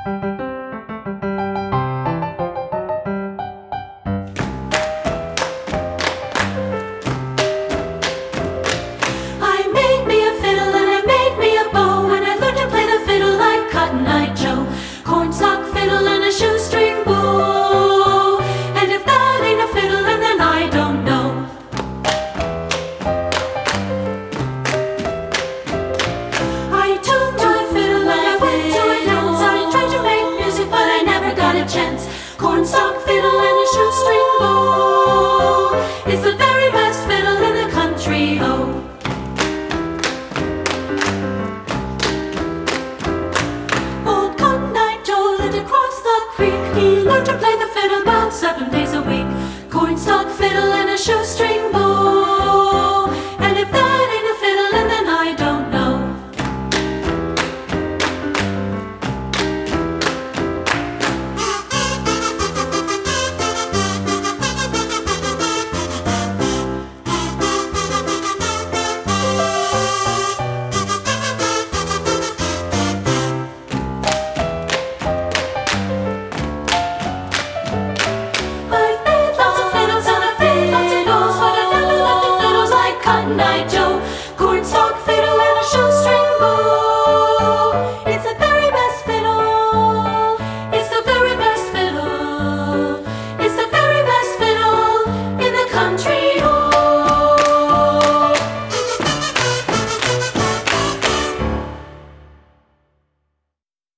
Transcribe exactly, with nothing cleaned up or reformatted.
I made me a fiddle and I made me a bow, and I learned to play the fiddle like Cotton Eye Joe. Cornstalk fiddle and a shoestring bow, and if that ain't a fiddlin', then I don't know. I took my fiddle and I went to a dance. I tried to make music, but I never got a chance. Cornstalk fiddle and a shoestring bow, it's the very best fiddle in the country, oh. Old Cotton Eye Joe lived across the creek. He learned to play the fiddle about seven days a week. Cornstalk fiddle and a shoestring